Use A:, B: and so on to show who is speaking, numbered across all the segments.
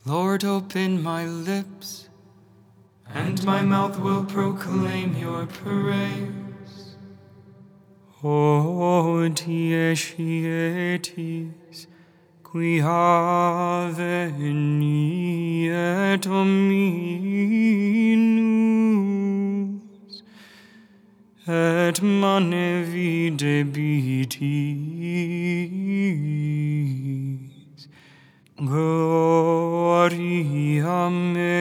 A: Lord, open my lips, and my mouth will proclaim your praise. O dies ietis, qui ave Dominus, et mane videbitis, gloria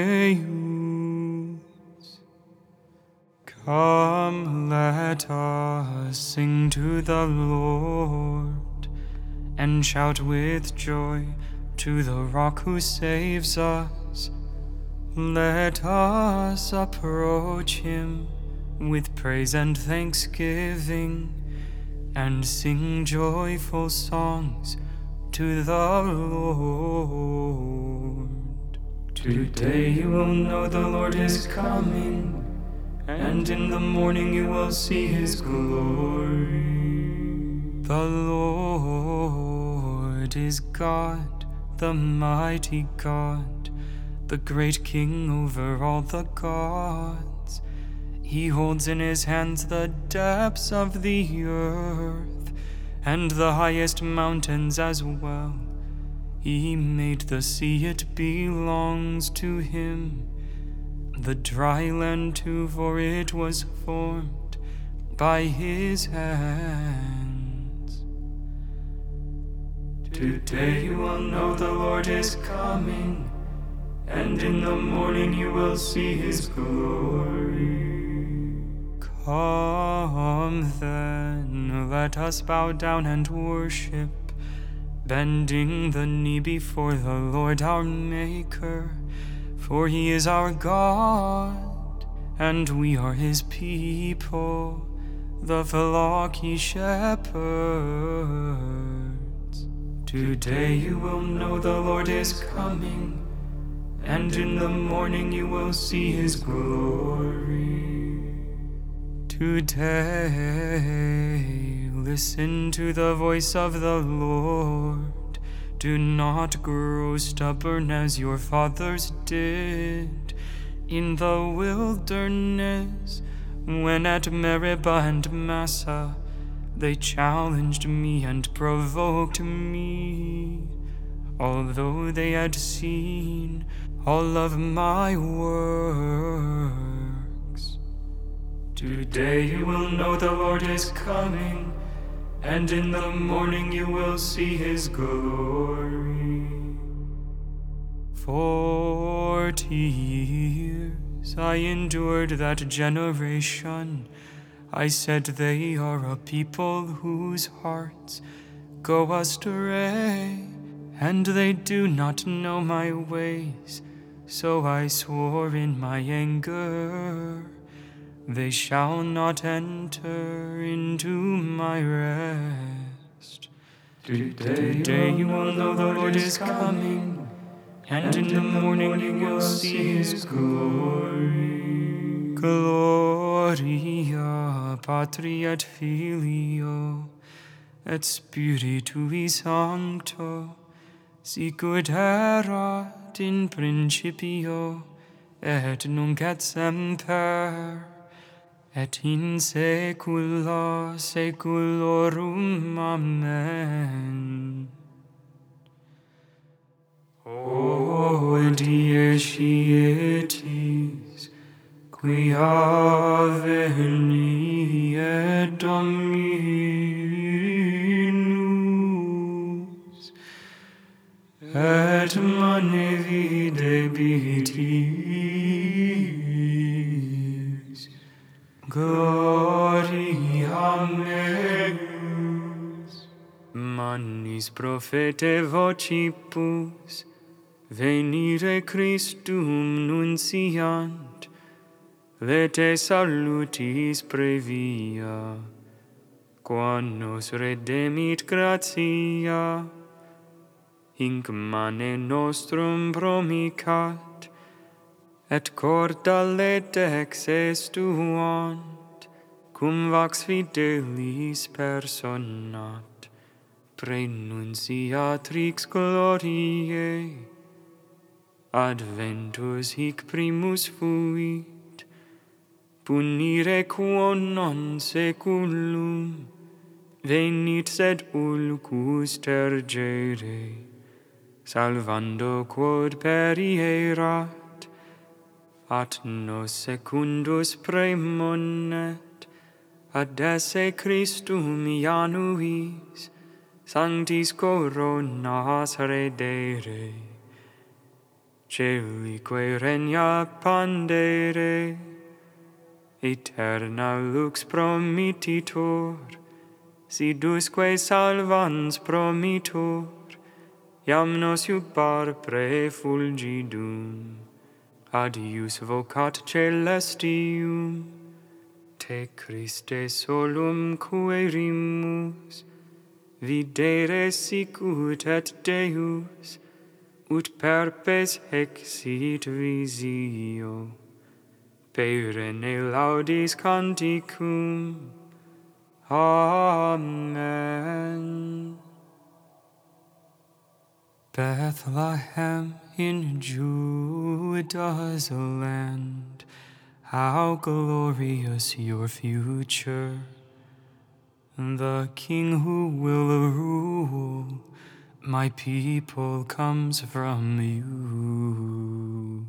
A: meus. Come, let us sing to the Lord, and shout with joy to the Rock who saves us. Let us approach him with praise and thanksgiving, and sing joyful songs to the Lord. Today you will know the Lord is coming, and in the morning you will see his glory. The Lord is God, the mighty God, the great King over all the gods. He holds in his hands the depths of the earth, and the highest mountains as well. He made the sea, it belongs to him. The dry land too, for it was formed by his hands. Today you will know the Lord is coming, and in the morning you will see his glory. Come then, let us bow down and worship, bending the knee before the Lord our Maker. For he is our God, and we are his people, the flock he shepherds. Today you will know the Lord is coming, and in the morning you will see his glory. Today, listen to the voice of the Lord. Do not grow stubborn as your fathers did in the wilderness, when at Meribah and Massah they challenged me and provoked me, although they had seen all of my works. Today you will know the Lord is coming, and in the morning you will see his glory. 40 years I endured that generation. I said they are a people whose hearts go astray, and they do not know my ways. So I swore in my anger, they shall not enter into my rest. Today you will know the Lord is coming, and in the morning you will see his glory. Gloria Patri et Filio et Spiritui Sancto, sicut erat in principio et nunc et semper, et in saecula saeculorum. Amen. O dies ietis, qui ave Dominus, et mane videbitis, gloria meus. Manis prophete vocibus venire Christum nunciant, lete salutis previa, quam nos redemit gratia, hinc mane nostrum promicat, et corda ledex estuant, cum vax fidelis personat, praenunciatrix gloriae, Adventus hic primus fuit, punire quo non seculum venit sed ulcus tergere, salvando quod perierat, at nos secundus premonet, ad esse Christum Ianuis, sanctis coronas redere, celique regna pandere, aeterna lux promittitur, sidusque salvans promitur, iam nos iubbar prefulgidum, adius vocat celestium, te Christe solum querimus, videre sicut et Deus, ut perpes hexit visio, perenne laudis canticum. Amen. Bethlehem in Juda's land, how glorious your future. The King who will rule my people comes from you.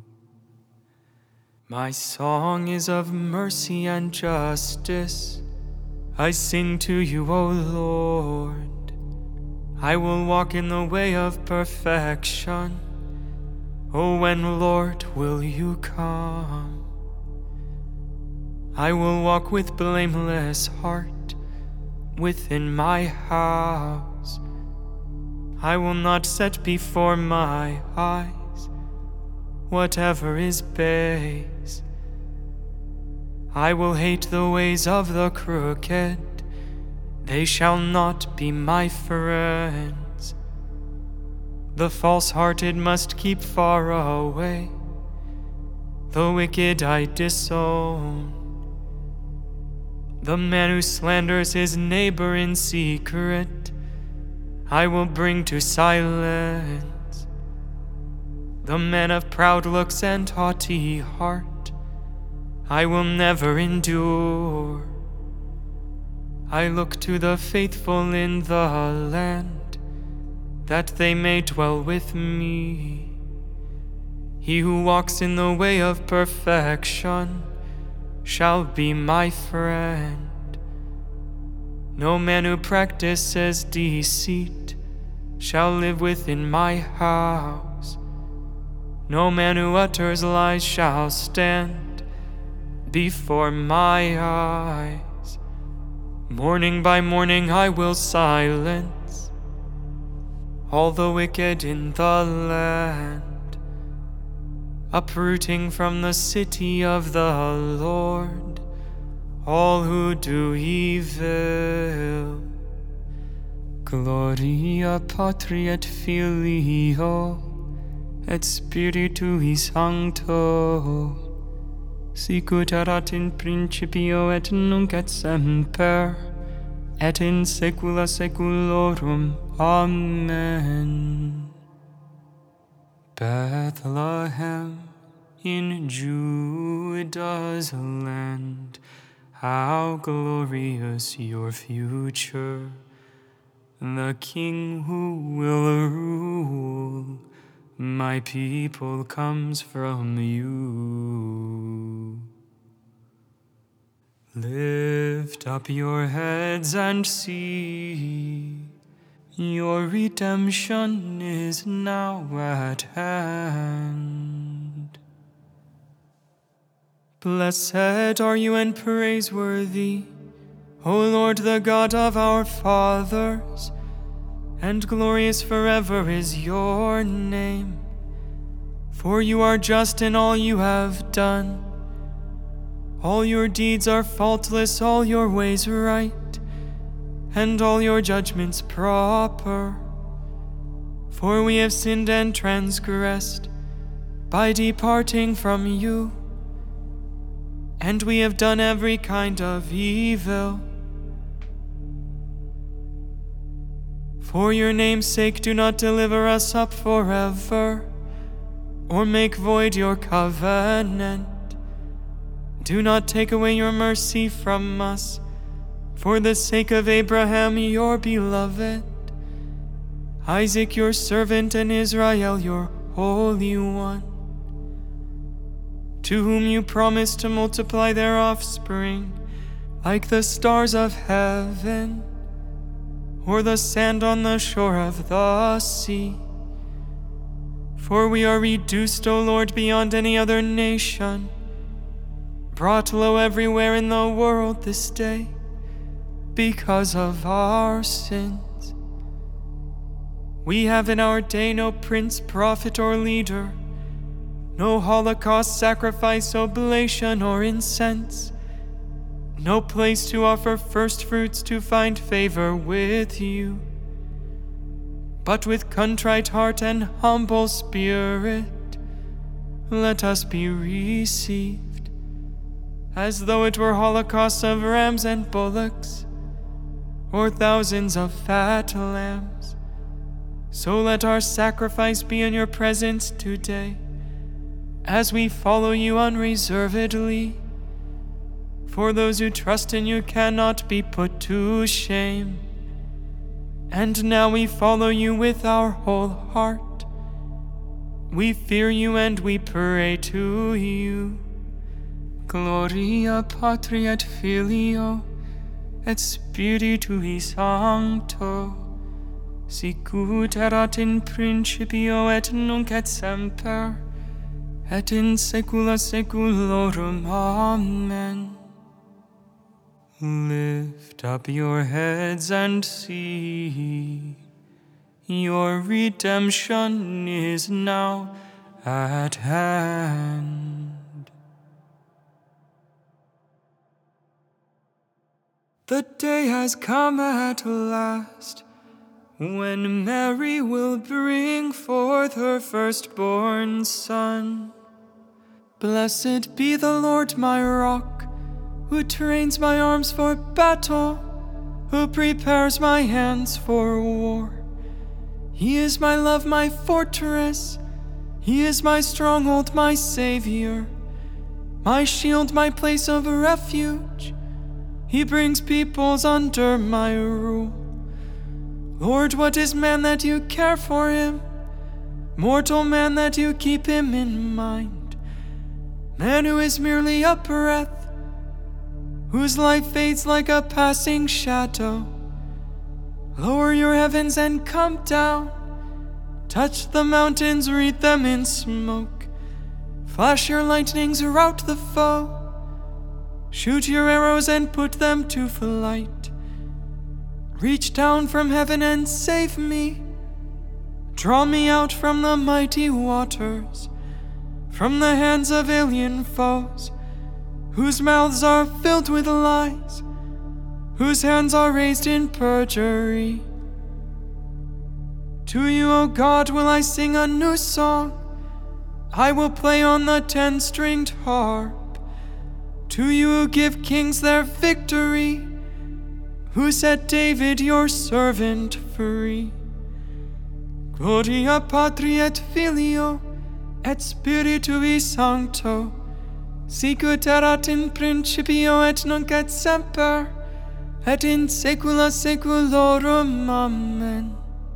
A: My song is of mercy and justice. I sing to you, O Lord. I will walk in the way of perfection. Oh, when, Lord, will you come? I will walk with blameless heart within my house. I will not set before my eyes whatever is base. I will hate the ways of the crooked. They shall not be my friends. The false-hearted must keep far away. The wicked I disown. The man who slanders his neighbor in secret, I will bring to silence. The man of proud looks and haughty heart, I will never endure. I look to the faithful in the land, that they may dwell with me. He who walks in the way of perfection shall be my friend. No man who practices deceit shall live within my house. No man who utters lies shall stand before my eyes. Morning by morning I will silence all the wicked in the land, uprooting from the city of the Lord all who do evil. Gloria Patri et Filio et Spiritui Sancto, sicut erat in principio et nunc et semper, et in saecula saeculorum. Amen. Bethlehem in Juda's land, how glorious your future. The King who will rule my people comes from you. Lift up your heads and see, your redemption is now at hand. Blessed are you and praiseworthy, O Lord, the God of our fathers, and glorious forever is your name. For you are just in all you have done. All your deeds are faultless, all your ways right, and all your judgments proper. For we have sinned and transgressed by departing from you, and we have done every kind of evil. For your name's sake, do not deliver us up forever, or make void your covenant. Do not take away your mercy from us, for the sake of Abraham your beloved, Isaac your servant, and Israel your Holy One, to whom you promised to multiply their offspring like the stars of heaven, or the sand on the shore of the sea. For we are reduced, O Lord, beyond any other nation, brought low everywhere in the world this day, because of our sins. We have in our day no prince, prophet, or leader, no holocaust, sacrifice, oblation, or incense, no place to offer first fruits to find favor with you. But with contrite heart and humble spirit, let us be received, as though it were holocausts of rams and bullocks, or thousands of fat lambs. So let our sacrifice be in your presence today, as we follow you unreservedly. For those who trust in you cannot be put to shame. And now we follow you with our whole heart. We fear you and we pray to you. Gloria Patri et Filio et Spiritui Sancto, sicut erat in principio et nunc et semper, et in saecula saeculorum. Amen. Lift up your heads and see, your redemption is now at hand. The day has come at last, when Mary will bring forth her firstborn son. Blessed be the Lord my rock, who trains my arms for battle, who prepares my hands for war. He is my love, my fortress. He is my stronghold, my Savior, my shield, my place of refuge. He brings peoples under my rule. Lord, what is man that you care for him? Mortal man that you keep him in mind? Man who is merely a breath, whose life fades like a passing shadow. Lower your heavens and come down. Touch the mountains, wreath them in smoke. Flash your lightnings, rout the foe. Shoot your arrows and put them to flight. Reach down from heaven and save me. Draw me out from the mighty waters, from the hands of alien foes, whose mouths are filled with lies, whose hands are raised in perjury. To you, O God, will I sing a new song. I will play on the 10-stringed harp. To you who give kings their victory, who set David your servant free. Gloria Patri et Filio et Spiritui Sancto, sicut erat in principio et nunc et semper, et in saecula saeculorum. Amen.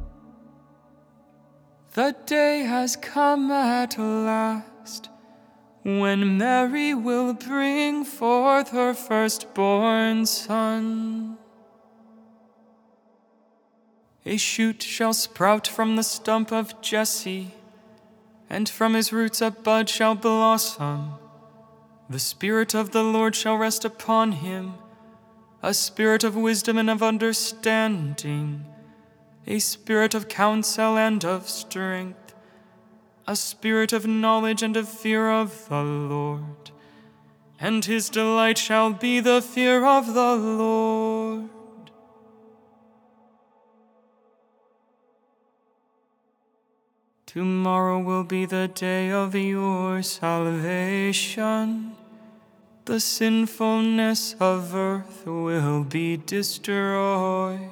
A: The day has come at last, when Mary will bring forth her firstborn son. A shoot shall sprout from the stump of Jesse, and from his roots a bud shall blossom. The Spirit of the Lord shall rest upon him, a spirit of wisdom and of understanding, a spirit of counsel and of strength, a spirit of knowledge and of fear of the Lord. And his delight shall be the fear of the Lord. Tomorrow will be the day of your salvation. The sinfulness of earth will be destroyed.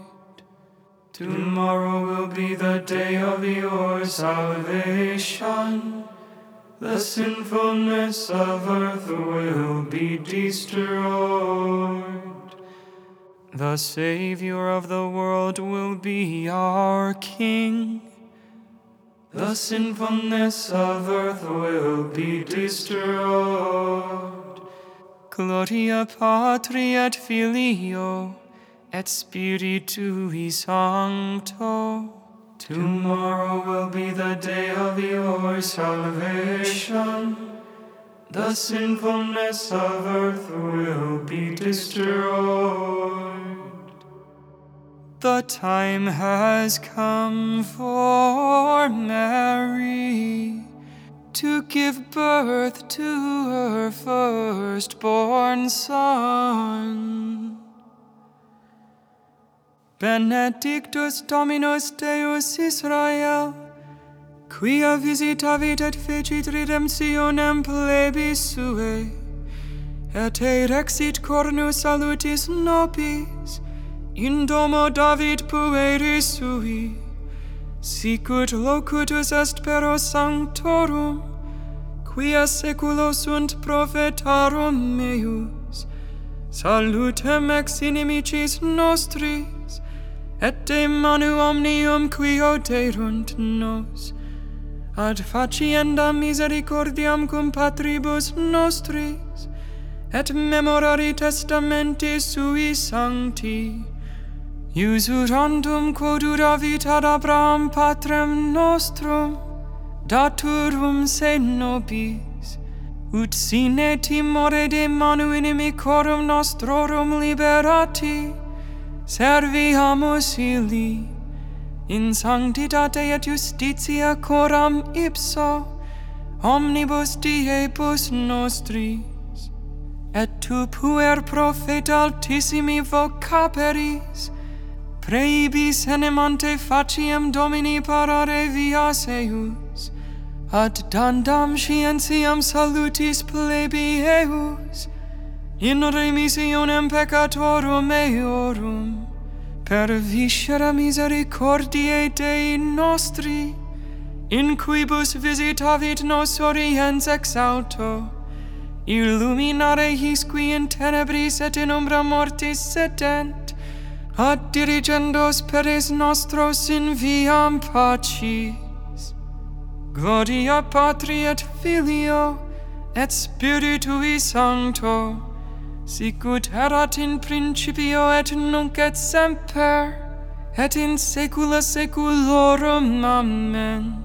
A: Tomorrow will be the day of your salvation. The sinfulness of earth will be destroyed. The Savior of the world will be our King. The sinfulness of earth will be destroyed. Gloria Patri et Filio et Spiritui Sancto. Tomorrow will be the day of your salvation. The sinfulness of earth will be destroyed. The time has come for Mary to give birth to her firstborn son. Benedictus Dominus Deus Israel, quia visitavit et fecit redemptionem plebis suae, et erexit cornus salutis nobis, in domo David pueri sui, sicut locutus est pero sanctorum, quia seculo sunt prophetarum meus, salutem ex inimicis nostris, et de manu omnium qui oderunt nos, ad faciendam misericordiam cum patribus nostris, et memorari testamenti sui sancti, usurandum quod uravit ad Abraham patrem nostrum, daturum se nobis, ut sine timore de manu inimicorum nostrorum liberati, serviamus illi, in sanctitate et justitia coram ipso, omnibus diebus nostris, et tu puer propheta altissimi vocaperis, praebis enemante faciem Domini parare vias eius, ad dandam scientiam salutis plebi eius, in remissionem peccatorum eorum, per viscera misericordiae Dei nostri, in quibus visitavit nos oriens ex alto, illuminare his qui in tenebris et in umbra mortis sedent, ad dirigendos peres nostros in viam pacis. Gloria Patri et Filio et Spiritui Sancto, sicut erat in principio et nunc et semper, et in saecula saeculorum. Amen.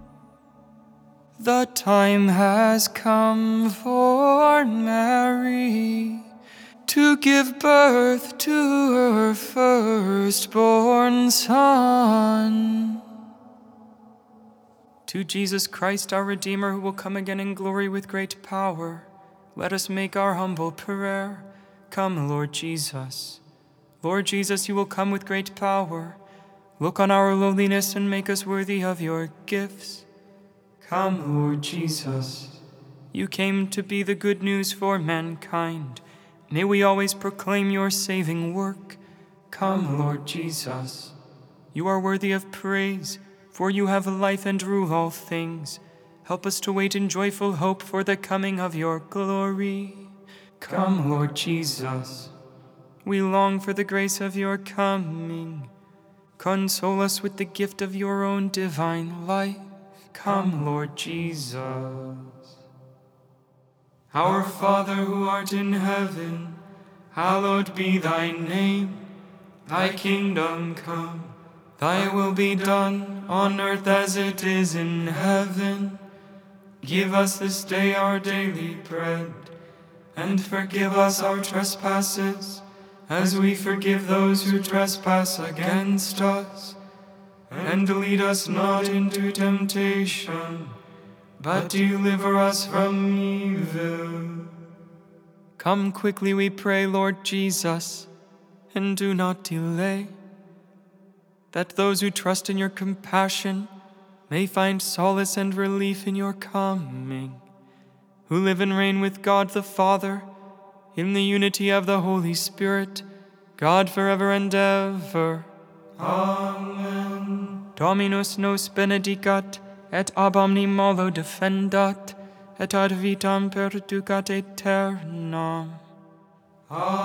A: The time has come for Mary to give birth to her firstborn son. To Jesus Christ, our Redeemer, who will come again in glory with great power, let us make our humble prayer. Come, Lord Jesus. Lord Jesus, you will come with great power. Look on our lowliness and make us worthy of your gifts. Come, Lord Jesus. You came to be the good news for mankind. May we always proclaim your saving work. Come, Lord Jesus. You are worthy of praise, for you have life and rule all things. Help us to wait in joyful hope for the coming of your glory. Come, Lord Jesus. We long for the grace of your coming. Console us with the gift of your own divine life. Come, Lord Jesus. Our Father who art in heaven, hallowed be thy name. Thy kingdom come, thy will be done on earth as it is in heaven. Give us this day our daily bread, and forgive us our trespasses, as we forgive those who trespass against us. And lead us not into temptation, but deliver us from evil. Come quickly, we pray, Lord Jesus, and do not delay, that those who trust in your compassion may find solace and relief in your coming, who live and reign with God the Father, in the unity of the Holy Spirit, God forever and ever. Amen. Dominus nos benedicat, et ab omni malo defendat, et ad vitam perducat aeternam. Alleluia.